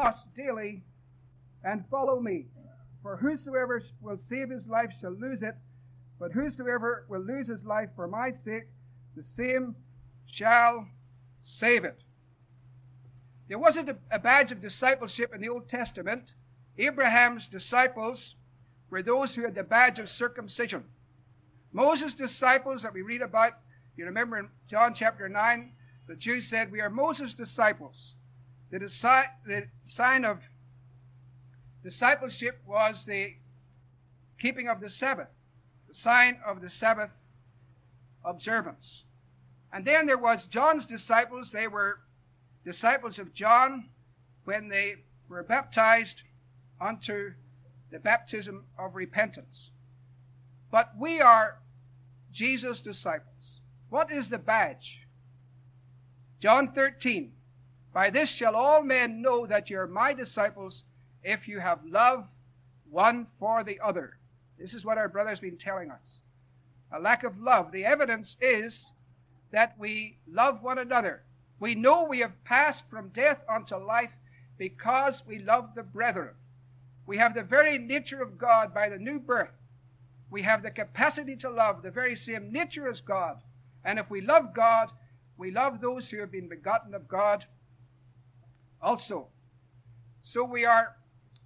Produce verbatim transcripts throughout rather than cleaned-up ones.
cross daily and follow me. For whosoever will save his life shall lose it, but whosoever will lose his life for my sake, the same shall save it. There wasn't a badge of discipleship in the Old Testament. Abraham's disciples were those who had the badge of circumcision. Moses' disciples that we read about, you remember in John chapter nine, the Jews said, we are Moses' disciples. The, disi- the sign of discipleship was the keeping of the Sabbath, the sign of the Sabbath observance. And then there was John's disciples. They were disciples of John when they were baptized unto the baptism of repentance. But we are Jesus' disciples. What is the badge? John thirteen, by this shall all men know that you are my disciples, if you have love one for the other. This is what our brother's been telling us. A lack of love. The evidence is that we love one another. We know we have passed from death unto life because we love the brethren. We have the very nature of God by the new birth. We have the capacity to love, the very same nature as God. And if we love God, we love those who have been begotten of God also. So we are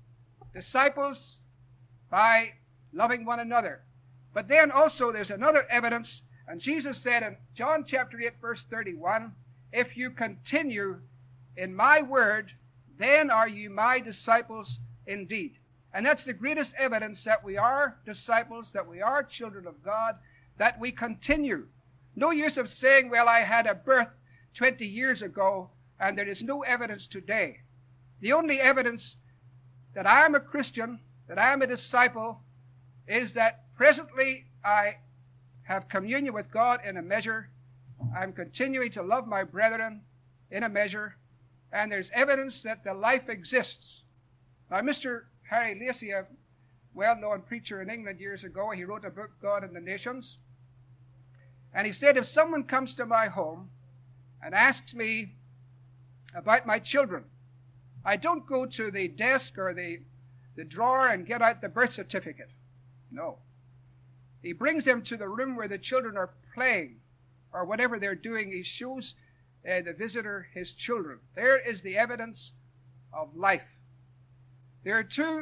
disciples by loving one another. But then also there's another evidence, and Jesus said in John chapter eight, verse thirty-one, if you continue in my word, then are you my disciples indeed. And that's the greatest evidence that we are disciples, that we are children of God, that we continue. No use of saying, well, I had a birth twenty years ago, and there is no evidence today. The only evidence that I am a Christian, that I am a disciple, is that presently I have communion with God in a measure. I'm continuing to love my brethren in a measure, and there's evidence that the life exists. Now, Mister Harry Lacey, a well-known preacher in England years ago, he wrote a book, God and the Nations, and he said, if someone comes to my home and asks me about my children, I don't go to the desk or the, the drawer and get out the birth certificate. No. He brings them to the room where the children are playing or whatever they're doing. He shows uh, the visitor his children. There is the evidence of life. There are two,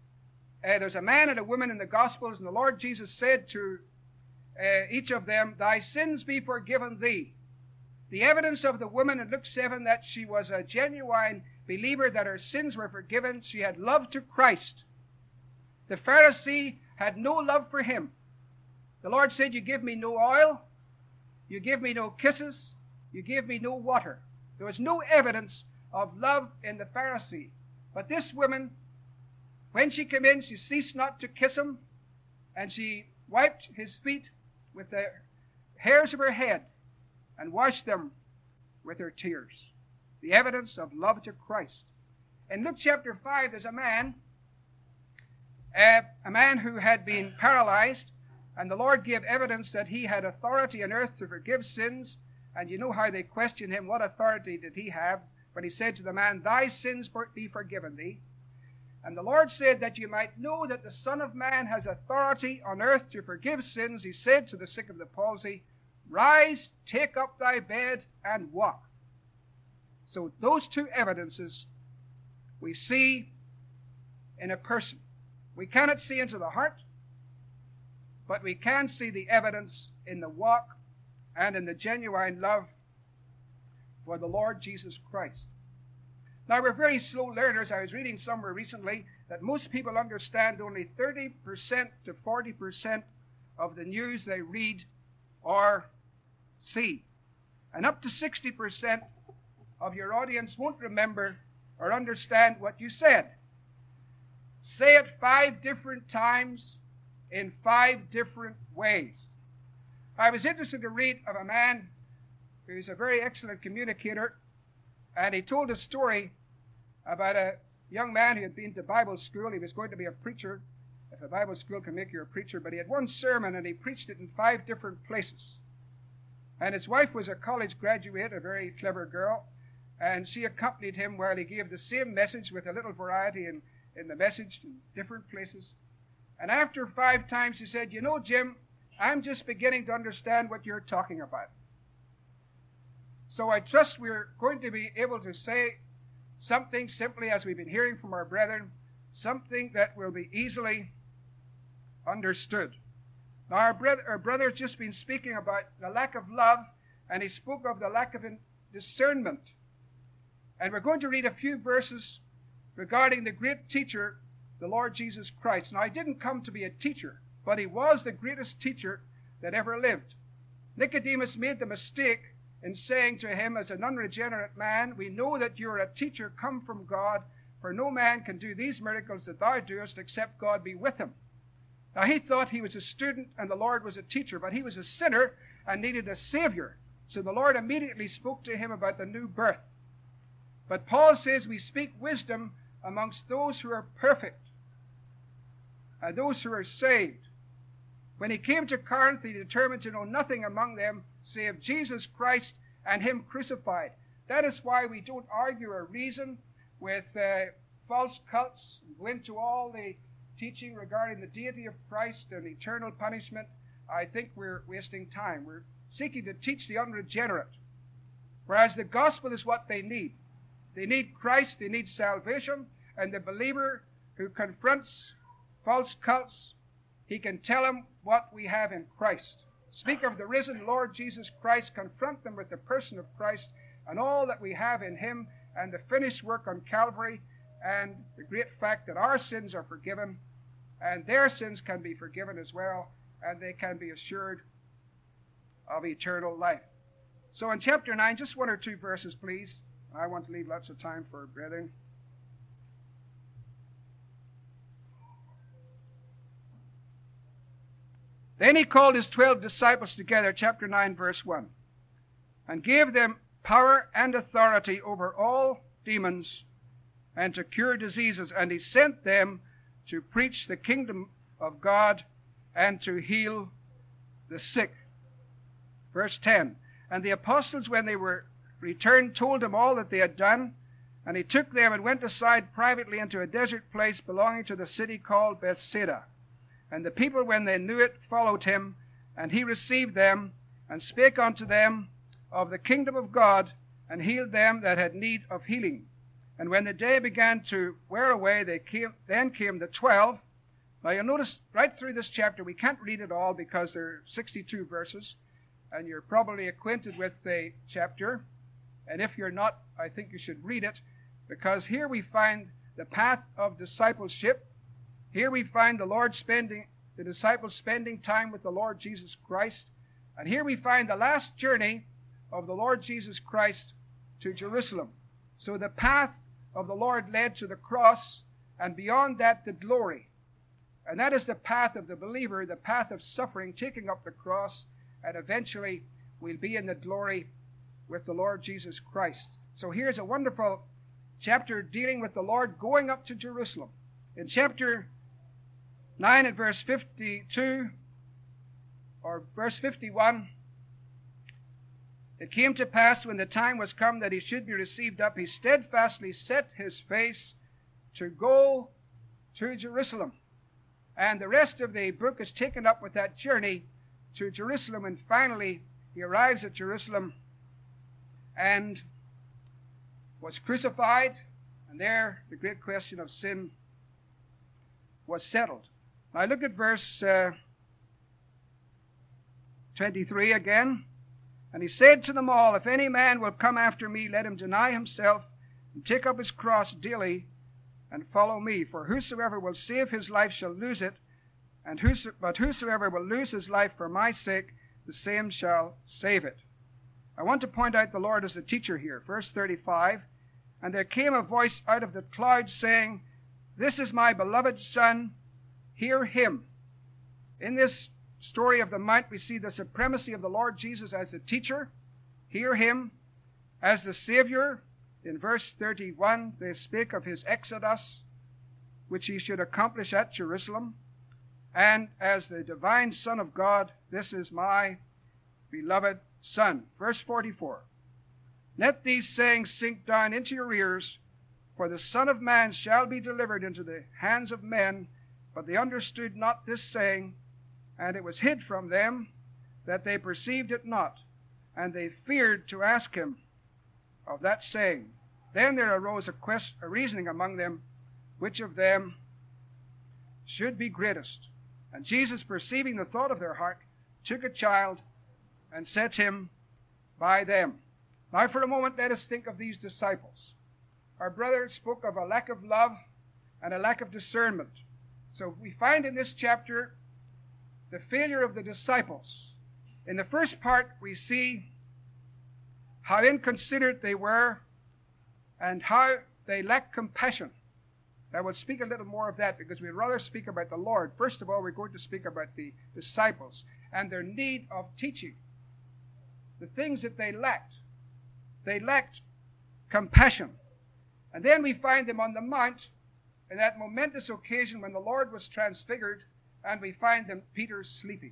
uh, there's a man and a woman in the Gospels, and the Lord Jesus said to uh, each of them, thy sins be forgiven thee. The evidence of the woman in Luke seven, that she was a genuine believer, that her sins were forgiven. She had love to Christ. The Pharisee had no love for him. The Lord said, you give me no oil, you give me no kisses, you give me no water. There was no evidence of love in the Pharisee. But this woman, when she came in, she ceased not to kiss him, and she wiped his feet with the hairs of her head and washed them with her tears. The evidence of love to Christ. In Luke chapter five, there's a man, uh, a man who had been paralyzed, and the Lord gave evidence that he had authority on earth to forgive sins. And you know how they questioned him, what authority did he have? But he said to the man, thy sins be forgiven thee. And the Lord said, that you might know that the Son of Man has authority on earth to forgive sins, he said to the sick of the palsy, rise, take up thy bed, and walk. So those two evidences we see in a person. We cannot see into the heart, but we can see the evidence in the walk and in the genuine love for the Lord Jesus Christ. Now, we're very slow learners. I was reading somewhere recently that most people understand only thirty percent to forty percent of the news they read or see. And up to sixty percent of your audience won't remember or understand what you said. Say it five different times in five different ways. I was interested to read of a man who's a very excellent communicator, and he told a story about a young man who had been to Bible school. He was going to be a preacher, if a Bible school can make you a preacher, but he had one sermon and he preached it in five different places. And his wife was a college graduate, a very clever girl, and she accompanied him while he gave the same message with a little variety in, in the message in different places. And after five times she said, "You know, Jim, I'm just beginning to understand what you're talking about." So I trust we're going to be able to say something simply, as we've been hearing from our brethren, something that will be easily understood. Now, our brother, our brother has just been speaking about the lack of love, and he spoke of the lack of discernment. And we're going to read a few verses regarding the great teacher, the Lord Jesus Christ. Now, he didn't come to be a teacher, but he was the greatest teacher that ever lived. Nicodemus made the mistake in saying to him, as an unregenerate man, "We know that you're a teacher come from God, for no man can do these miracles that thou doest except God be with him." Now, he thought he was a student and the Lord was a teacher, but he was a sinner and needed a Savior. So the Lord immediately spoke to him about the new birth. But Paul says we speak wisdom amongst those who are perfect and those who are saved. When he came to Corinth, he determined to know nothing among them save Jesus Christ and him crucified. That is why we don't argue or reason with uh, false cults and go into all the teaching regarding the deity of Christ and eternal punishment. I think we're wasting time. We're seeking to teach the unregenerate, whereas the gospel is what they need. They need Christ, they need salvation, and the believer who confronts false cults, he can tell them what we have in Christ. Speak of the risen Lord Jesus Christ, confront them with the person of Christ and all that we have in him and the finished work on Calvary and the great fact that our sins are forgiven and their sins can be forgiven as well, and they can be assured of eternal life. So in chapter nine, just one or two verses, please. I want to leave lots of time for brethren. Then he called his twelve disciples together, chapter nine, verse one, and gave them power and authority over all demons and to cure diseases. And he sent them to preach the kingdom of God and to heal the sick. Verse ten, and the apostles, when they were returned, told him all that they had done. And he took them and went aside privately into a desert place belonging to the city called Bethsaida. And the people, when they knew it, followed him, and he received them, and spake unto them of the kingdom of God, and healed them that had need of healing. And when the day began to wear away, they came, then came the twelve. Now you'll notice right through this chapter, we can't read it all because there are sixty-two verses, and you're probably acquainted with the chapter. And if you're not, I think you should read it, because here we find the path of discipleship. Here we find the Lord spending, the disciples spending time with the Lord Jesus Christ. And here we find the last journey of the Lord Jesus Christ to Jerusalem. So the path of the Lord led to the cross, and beyond that, the glory. And that is the path of the believer, the path of suffering, taking up the cross, and eventually we'll be in the glory with the Lord Jesus Christ. So here's a wonderful chapter dealing with the Lord going up to Jerusalem. In chapter nine and verse fifty-two, or verse fifty-one, it came to pass when the time was come that he should be received up, he steadfastly set his face to go to Jerusalem. And the rest of the book is taken up with that journey to Jerusalem, and finally he arrives at Jerusalem and was crucified, and there the great question of sin was settled. Now look at verse uh, twenty-three again. And he said to them all, if any man will come after me, let him deny himself and take up his cross daily and follow me. For whosoever will save his life shall lose it, and whoso, but whosoever will lose his life for my sake, the same shall save it. I want to point out the Lord as a teacher here. Verse thirty-five, and there came a voice out of the cloud saying, this is my beloved Son, hear him. In this story of the Mount, we see the supremacy of the Lord Jesus as the teacher. Hear him as the Savior. In verse thirty-one, they speak of his exodus, which he should accomplish at Jerusalem. And as the divine Son of God, this is my beloved Son. Verse forty-four, Let these sayings sink down into your ears, for the Son of Man shall be delivered into the hands of men. But they understood not this saying, and it was hid from them, that they perceived it not, and they feared to ask him of that saying. Then there arose a, quest, a reasoning among them, which of them should be greatest. And Jesus, perceiving the thought of their heart, took a child and set him by them. Now for a moment, let us think of these disciples. Our brother spoke of a lack of love and a lack of discernment. So we find in this chapter the failure of the disciples. In the first part, we see how inconsiderate they were and how they lacked compassion. I will speak a little more of that because we'd rather speak about the Lord. First of all, we're going to speak about the disciples and their need of teaching. The things that they lacked. They lacked compassion. And then we find them on the mount in that momentous occasion when the Lord was transfigured, and we find them, Peter, sleeping.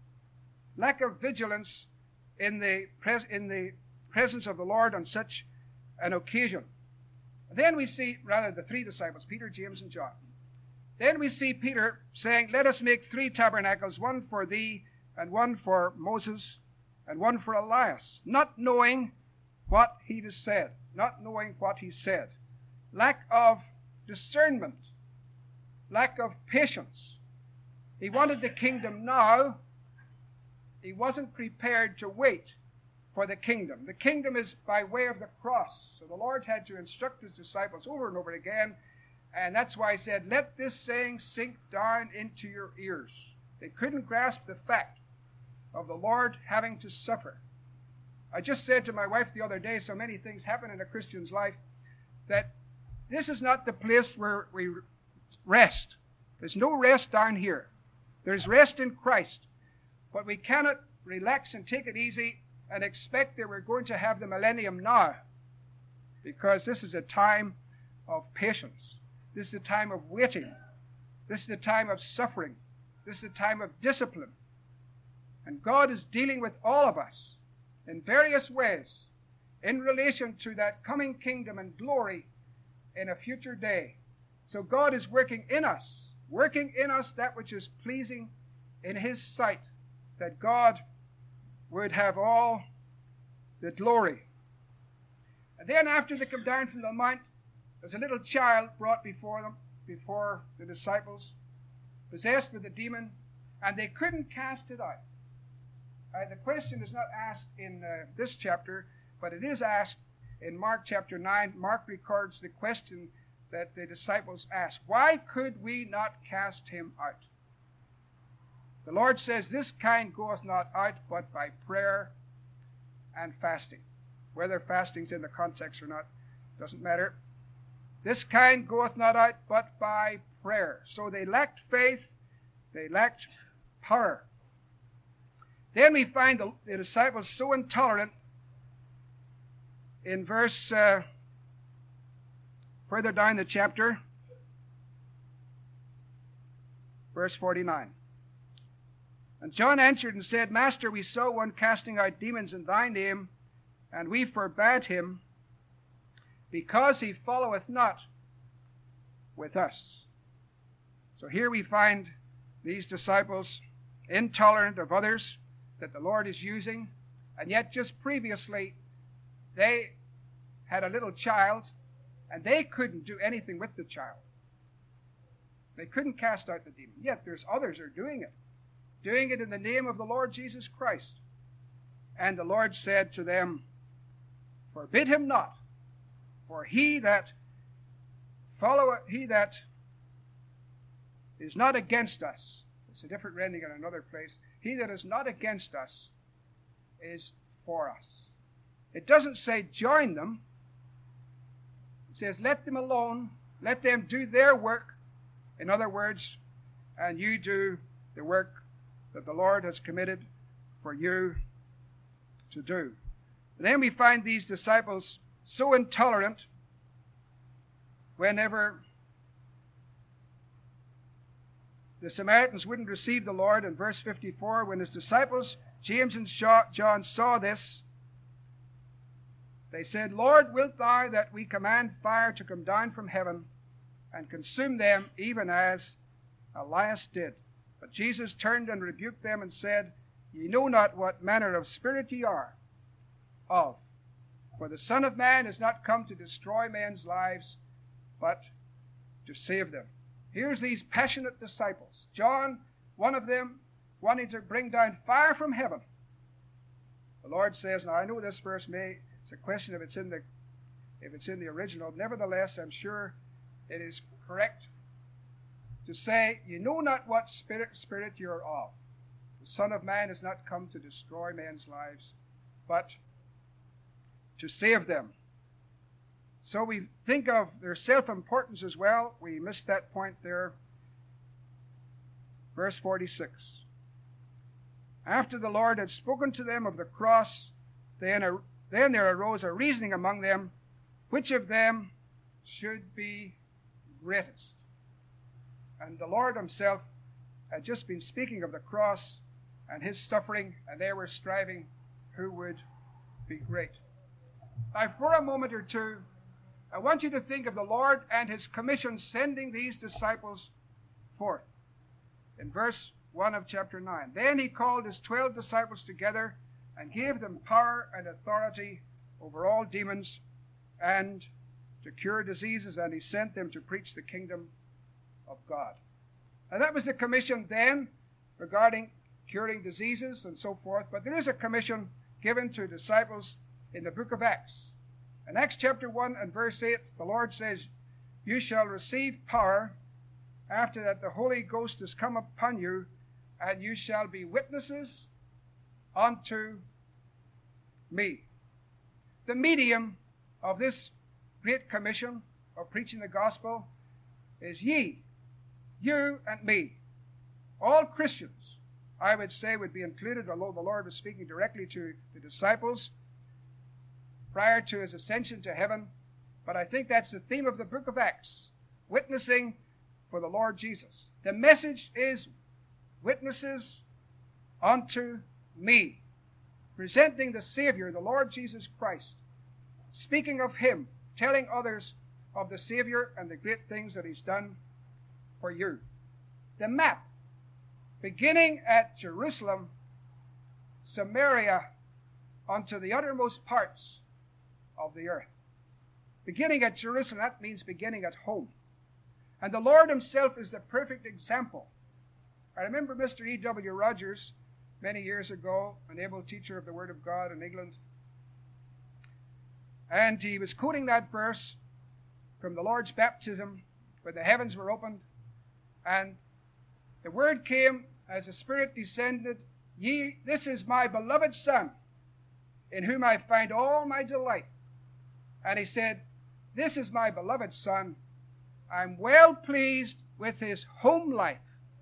Lack of vigilance in the, pres- in the presence of the Lord on such an occasion. And then we see, rather, the three disciples, Peter, James, and John. Then we see Peter saying, let us make three tabernacles, one for thee, and one for Moses, and one for Elias, not knowing what he has said, not knowing what he said. Lack of discernment, lack of patience. He wanted the kingdom now. He wasn't prepared to wait for the kingdom. The kingdom is by way of the cross. So the Lord had to instruct his disciples over and over again, and that's why he said, let this saying sink down into your ears. They couldn't grasp the fact of the Lord having to suffer. I just said to my wife the other day, so many things happen in a Christian's life, that this is not the place where we rest. There's no rest down here. There's rest in Christ. But we cannot relax and take it easy and expect that we're going to have the millennium now, because this is a time of patience. This is a time of waiting. This is a time of suffering. This is a time of discipline. And God is dealing with all of us in various ways in relation to that coming kingdom and glory in a future day. So God is working in us, working in us that which is pleasing in his sight, that God would have all the glory. And then after they come down from the mount, there's a little child brought before them, before the disciples, possessed with a demon, and they couldn't cast it out. Uh, the question is not asked in uh, this chapter, but it is asked in Mark chapter nine. Mark records the question that the disciples asked. Why could we not cast him out? The Lord says, this kind goeth not out but by prayer and fasting. Whether fasting's in the context or not doesn't matter. This kind goeth not out but by prayer. So they lacked faith, they lacked power. Then we find the, the disciples so intolerant in verse uh, further down the chapter, verse forty-nine. And John answered and said, Master, we saw one casting out demons in thy name, and we forbade him, because he followeth not with us. So here we find these disciples intolerant of others that the Lord is using, and yet just previously they had a little child, and they couldn't do anything with the child. They couldn't cast out the demon. Yet there's others who are doing it, doing it in the name of the Lord Jesus Christ. And the Lord said to them, forbid him not, for he that follow he that is not against us. It's a different rendering in another place. He that is not against us is for us. It doesn't say join them. It says let them alone. Let them do their work. In other words, and you do the work that the Lord has committed for you to do. And then we find these disciples so intolerant whenever the Samaritans wouldn't receive the Lord. In verse fifty-four, when his disciples, James and John, saw this, They said, Lord, wilt thou that we command fire to come down from heaven and consume them, even as Elias did? But Jesus turned and rebuked them and said, Ye know not what manner of spirit ye are of. For the Son of Man is not come to destroy men's lives, but to save them. Here's these passionate disciples. John, one of them, wanting to bring down fire from heaven. The Lord says, now I know this verse may, it's a question if it's in the if it's in the original. Nevertheless, I'm sure it is correct to say, you know not what spirit spirit you're of. The Son of Man is not come to destroy men's lives, but to save them. So we think of their self-importance as well. We missed that point there. Verse forty-six. After the Lord had spoken to them of the cross, then, a, then there arose a reasoning among them, which of them should be greatest. And the Lord himself had just been speaking of the cross and his suffering, and they were striving who would be great. Now, for a moment or two, I want you to think of the Lord and his commission sending these disciples forth. In verse one of chapter nine, then he called his twelve disciples together and gave them power and authority over all demons and to cure diseases, and he sent them to preach the kingdom of God. Now that was the commission then regarding curing diseases and so forth, but there is a commission given to disciples in the book of Acts. In Acts chapter one and verse eight, the Lord says, you shall receive power after that the Holy Ghost is come upon you, and you shall be witnesses unto me. The medium of this great commission of preaching the gospel is ye, you and me. All Christians, I would say, would be included, although the Lord was speaking directly to the disciples prior to his ascension to heaven. But I think that's the theme of the book of Acts, witnessing for the Lord Jesus. The message is witnesses unto me, presenting the Savior, the Lord Jesus Christ, speaking of him, telling others of the Savior and the great things that he's done for you. The map, beginning at Jerusalem, Samaria, unto the uttermost parts of the earth. Beginning at Jerusalem, that means beginning at home. And the Lord himself is the perfect example. I remember Mister E W Rogers, many years ago, an able teacher of the Word of God in England, and he was quoting that verse from the Lord's baptism, where the heavens were opened, and the word came as the Spirit descended, Ye, this is my beloved Son, in whom I find all my delight. And he said, this is my beloved Son. I'm well pleased with his home life.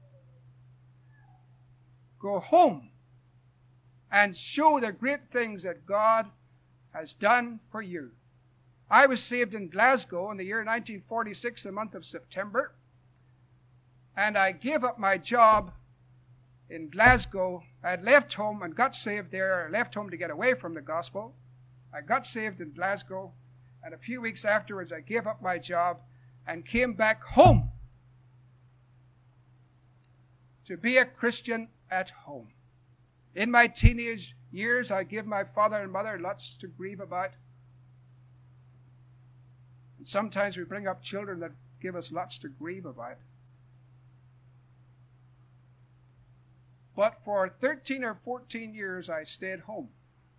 Go home and show the great things that God has done for you. I was saved in Glasgow in the year nineteen forty-six, the month of September, and I gave up my job in Glasgow. I had left home and got saved there. I left home to get away from the gospel. I got saved in Glasgow, and a few weeks afterwards I gave up my job and came back home to be a Christian at home. In my teenage years, I gave my father and mother lots to grieve about. And sometimes we bring up children that give us lots to grieve about. But for thirteen or fourteen years, I stayed home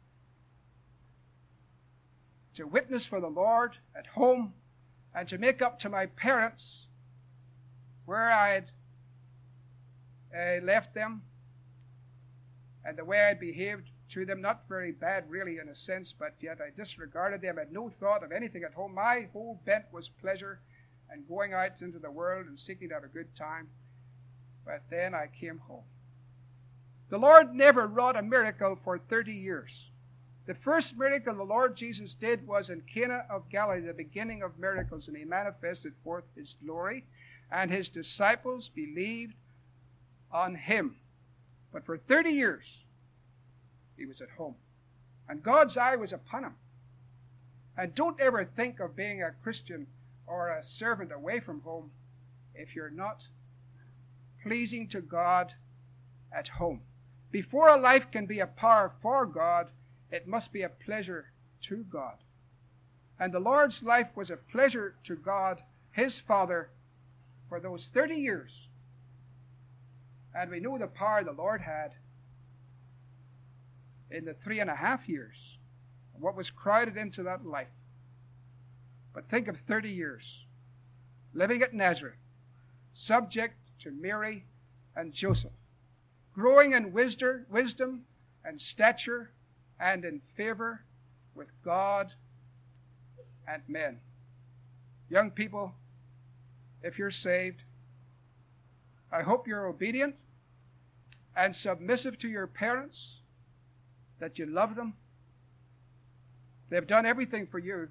to witness for the Lord at home and to make up to my parents where I had uh, left them and the way I behaved to them. Not very bad, really, in a sense, but yet I disregarded them. I had no thought of anything at home. My whole bent was pleasure and going out into the world and seeking to have a good time. But then I came home. The Lord never wrought a miracle for thirty years. The first miracle the Lord Jesus did was in Cana of Galilee, the beginning of miracles, and he manifested forth his glory, and his disciples believed on him. But for thirty years, he was at home. And God's eye was upon him. And don't ever think of being a Christian or a servant away from home if you're not pleasing to God at home. Before a life can be a power for God, it must be a pleasure to God. And the Lord's life was a pleasure to God, his Father, for those thirty years. And we know the power the Lord had in the three and a half years, and what was crowded into that life. But think of thirty years, living at Nazareth, subject to Mary and Joseph, growing in wisdom, wisdom and stature and in favor with God and men. Young people, if you're saved, I hope you're obedient and submissive to your parents, that you love them. They've done everything for you.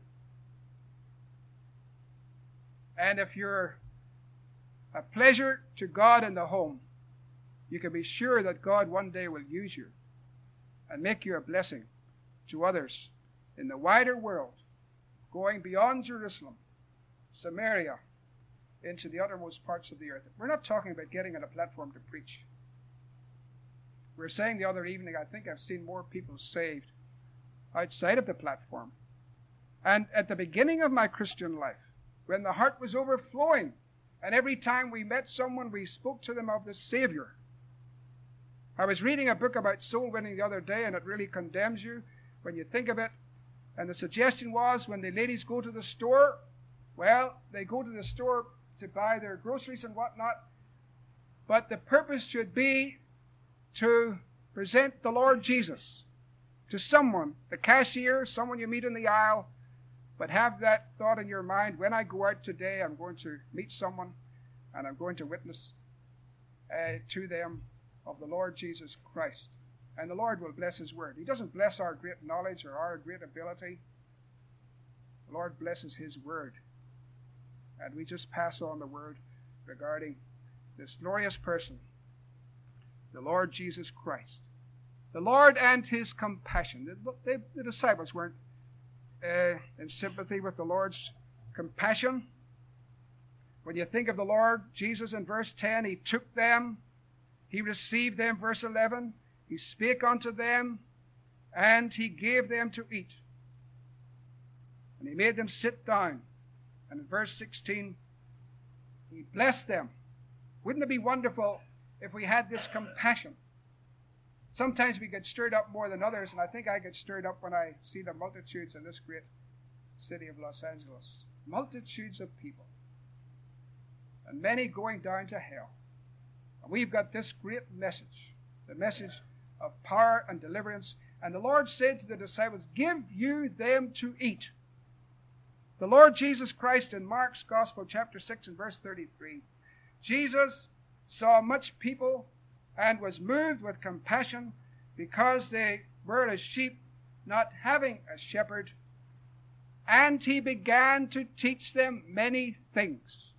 And if you're a pleasure to God in the home, you can be sure that God one day will use you and make you a blessing to others in the wider world, going beyond Jerusalem, Samaria, into the uttermost parts of the earth. We're not talking about getting on a platform to preach. We were saying the other evening, I think I've seen more people saved outside of the platform. And at the beginning of my Christian life, when the heart was overflowing, and every time we met someone, we spoke to them of the Savior. I was reading a book about soul winning the other day, and it really condemns you when you think of it. And the suggestion was, when the ladies go to the store, well, they go to the store to buy their groceries and whatnot, but the purpose should be to present the Lord Jesus to someone, the cashier, someone you meet in the aisle, but have that thought in your mind, when I go out today, I'm going to meet someone and I'm going to witness uh, to them of the Lord Jesus Christ. And the Lord will bless his word. He doesn't bless our great knowledge or our great ability. The Lord blesses his word. And we just pass on the word regarding this glorious person, the Lord Jesus Christ. The Lord and his compassion. The, they, the disciples weren't uh, in sympathy with the Lord's compassion. When you think of the Lord Jesus in verse ten, he took them, he received them, verse eleven, he spake unto them, and he gave them to eat. And he made them sit down. And in verse sixteen, he blessed them. Wouldn't it be wonderful if we had this compassion? Sometimes we get stirred up more than others, and I think I get stirred up when I see the multitudes in this great city of Los Angeles. Multitudes of people. And many going down to hell. And we've got this great message, the message of power and deliverance. And the Lord said to the disciples, give you them to eat. The Lord Jesus Christ in Mark's Gospel, chapter six and verse thirty-three, Jesus saw much people and was moved with compassion because they were as sheep not having a shepherd, and he began to teach them many things.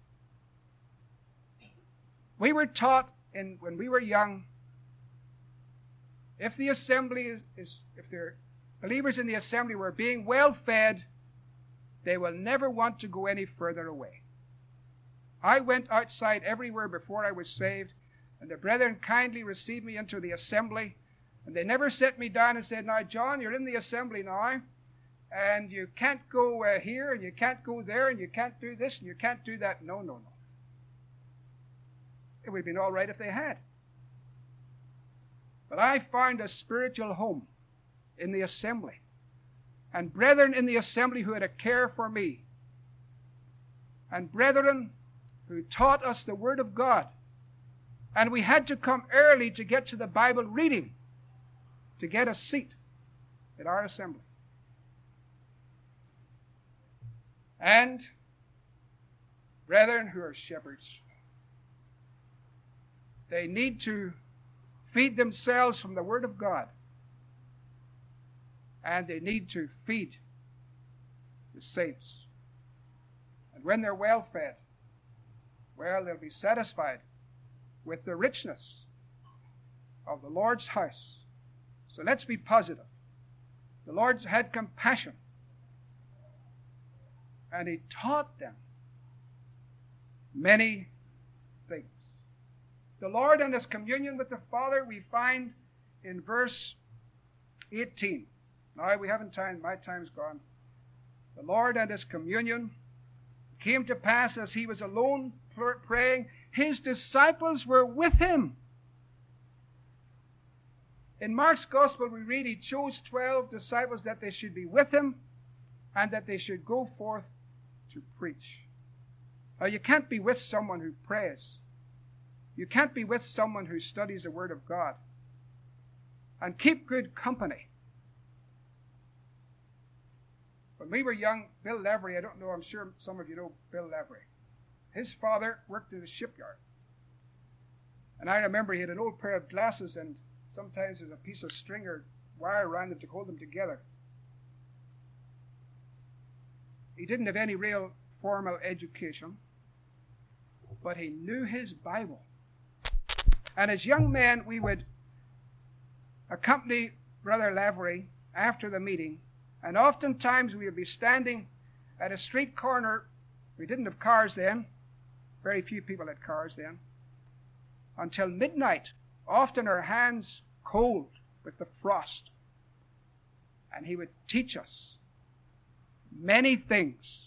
We were taught in, when we were young, if the assembly is, is if the believers in the assembly were being well fed, they will never want to go any further away. I went outside everywhere before I was saved, and the brethren kindly received me into the assembly, and they never set me down and said, now, John, you're in the assembly now, and you can't go uh, here, and you can't go there, and you can't do this, and you can't do that. No, no, no. It would have been all right if they had. But I found a spiritual home in the assembly, and brethren in the assembly who had a care for me, and brethren who taught us the Word of God. And we had to come early to get to the Bible reading, to get a seat at our assembly. And brethren who are shepherds, they need to feed themselves from the Word of God. And they need to feed the saints. And when they're well fed, well, they'll be satisfied with the richness of the Lord's house. So let's be positive. The Lord had compassion and he taught them many things. The Lord and his communion with the Father we find in verse eighteen. Now we haven't time, my time's gone. The Lord and his communion came to pass as he was alone praying. His disciples were with him. In Mark's gospel we read he chose twelve disciples that they should be with him and that they should go forth to preach. Now you can't be with someone who prays. You can't be with someone who studies the Word of God and keep good company. When we were young, Bill Lavery, I don't know, I'm sure some of you know Bill Lavery. His father worked in a shipyard. And I remember he had an old pair of glasses, and sometimes there's a piece of string or wire around them to hold them together. He didn't have any real formal education, but he knew his Bible. And as young men, we would accompany Brother Lavery after the meeting, and oftentimes we would be standing at a street corner. We didn't have cars then. Very few people had cars then. Until midnight, often our hands cold with the frost. And he would teach us many things.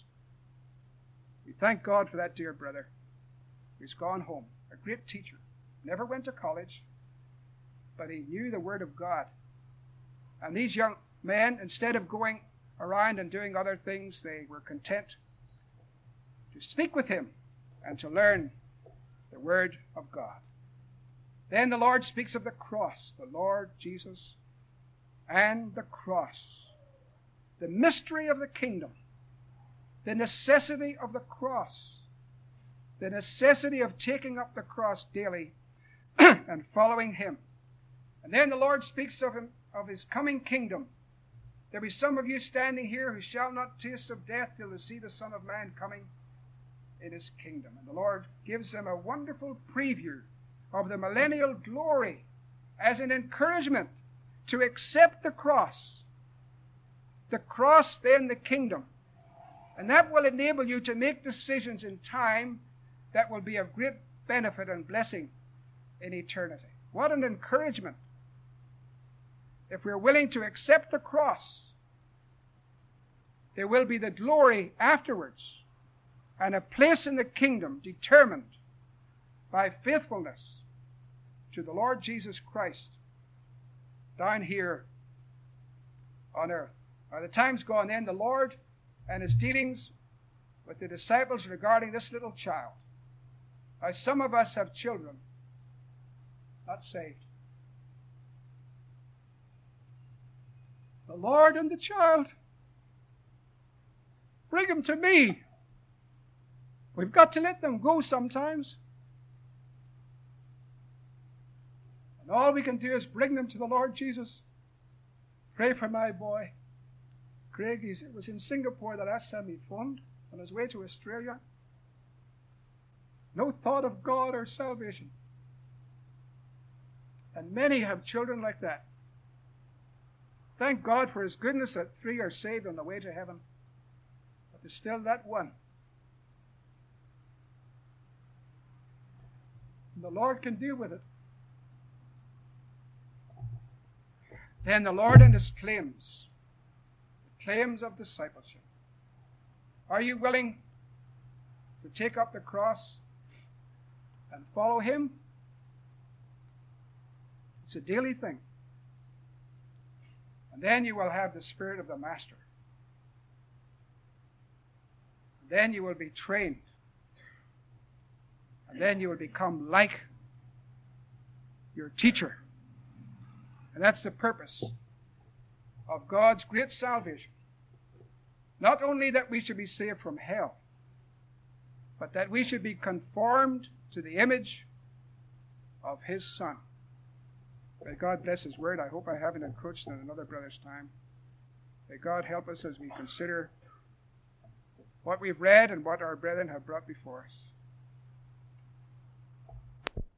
We thank God for that dear brother who's gone home. A great teacher. Never went to college, but he knew the Word of God. And these young men, instead of going around and doing other things, they were content to speak with him and to learn the Word of God. Then the Lord speaks of the cross, the Lord Jesus and the cross, the mystery of the kingdom, the necessity of the cross, the necessity of taking up the cross daily and following him. And then the Lord speaks of him, of his coming kingdom. There be some of you standing here who shall not taste of death till they see the Son of Man coming in his kingdom. And the Lord gives them a wonderful preview of the millennial glory as an encouragement to accept the cross. The cross, then the kingdom. And that will enable you to make decisions in time that will be of great benefit and blessing in eternity. What an encouragement. If we're willing to accept the cross, there will be the glory afterwards and a place in the kingdom determined by faithfulness to the Lord Jesus Christ down here on earth. Now, the time's gone in. The Lord and his dealings with the disciples regarding this little child. Now, some of us have children not saved. The Lord and the child, bring them to me. We've got to let them go sometimes. And all we can do is bring them to the Lord Jesus. Pray for my boy. Craig, he's, it was in Singapore the last time he phoned on his way to Australia. No thought of God or salvation. And many have children like that. Thank God for his goodness that three are saved on the way to heaven. But there's still that one. And the Lord can deal with it. Then the Lord and his claims. The claims of discipleship. Are you willing to take up the cross and follow him? It's a daily thing. And then you will have the Spirit of the Master. And then you will be trained. And then you will become like your teacher. And that's the purpose of God's great salvation. Not only that we should be saved from hell, but that we should be conformed to the image of his Son. May God bless his word. I hope I haven't encroached on another brother's time. May God help us as we consider what we've read and what our brethren have brought before us.